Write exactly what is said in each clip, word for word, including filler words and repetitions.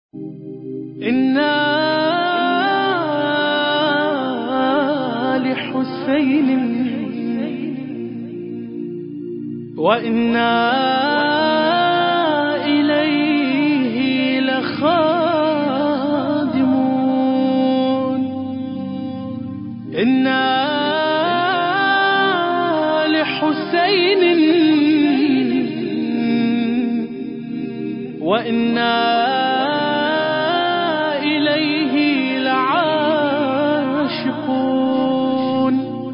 إنا لحسين وإنا إليه لخادمون. إنا لحسين وإنا إليه لعاشقون.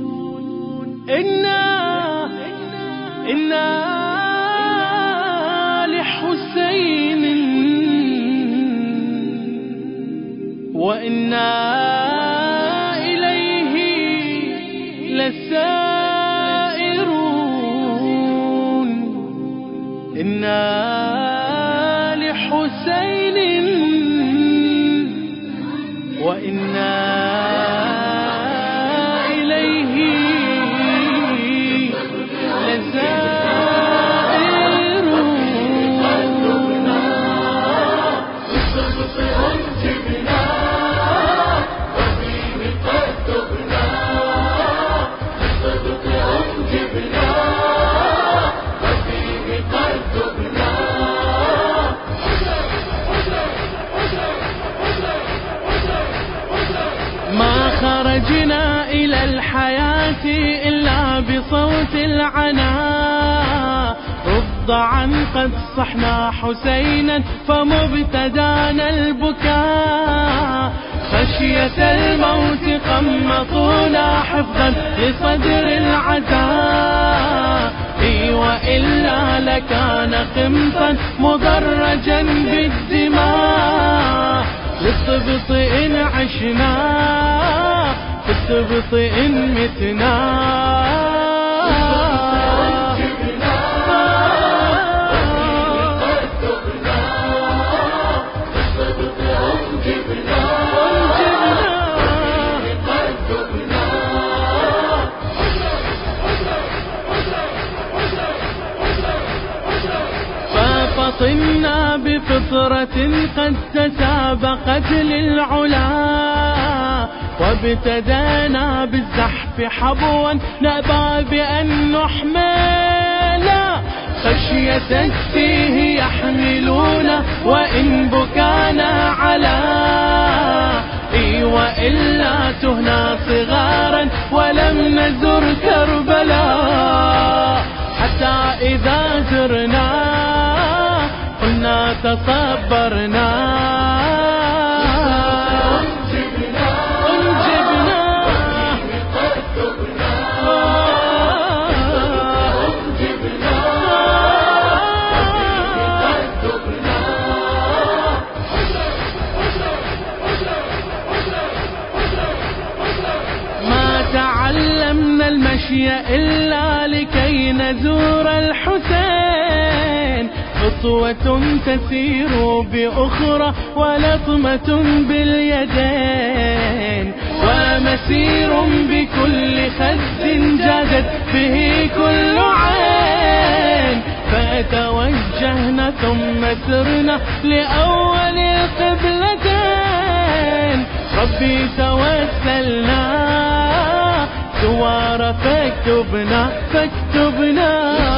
إنا إنا لحسين وإنا إليه لسائرون. إنا لحسين وإنا إليه لزائرون. ما خرجنا إلى الحياة إلا بصوت العناء، رضعا قد صحنا حسينا فمبتدانا البكاء. خشية الموت قمطونا حفظا لصدر العزاء، إي وإلا لكان قمطا مدرجا بالدماء. للسبط إن عشنا في السبط إن متنا. ففطنا بفطرة قد تسابقت للعلا، وابتدانا بالزحف حبوا نأبى بأن نحملا. خشية التيه يحملون وإن بكانا على، إي وإلا تهنا صغارا ولم نزر كربلاء. حتى إذا زرنا قلنا تصبرنا انجبنا. ما تعلمنا المشي إلا لكي نزور الحسين، خطوة تسير بأخرى ولطمة باليدين، ومسير بكل خد جادت به كل عين. فتوجهنا ثم سرنا لأول القبلتين، ربي توسلنا سوار فاكتبنا فاكتبنا.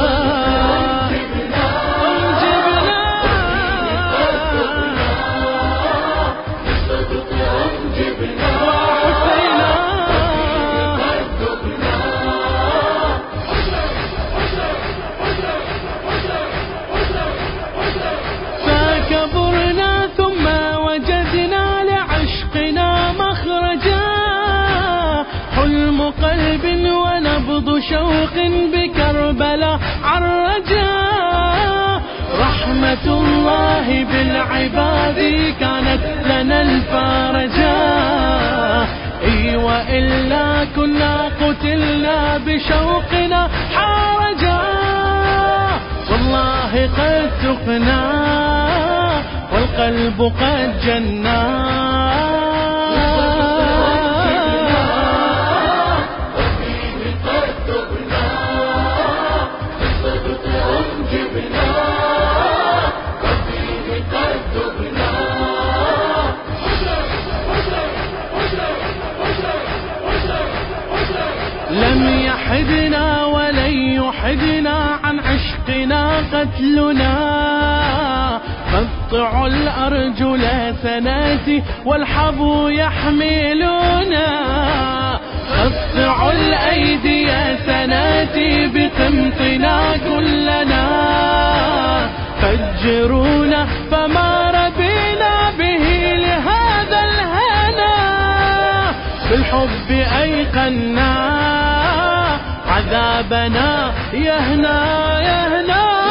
فكبرنا ثم وجدنا لعشقنا مخرجا، حلم قلب ونبض شوق بكربلاء عرجا. رحمة الله بالعباد كانت لنا الفارجا، إي وإلا كنا قتلنا بشوقنا حرجا. والله قد سقنا والقلب قد جنا. جبنا قتلنا. قطعوا الأرجل سناتي والحظ يحملنا. قطعوا الأيدي سناتي بقمطنا كلنا. فجرونا فما ربينا به لهذا الهنا. بالحب أيقنا عذابنا يهنا يهنا.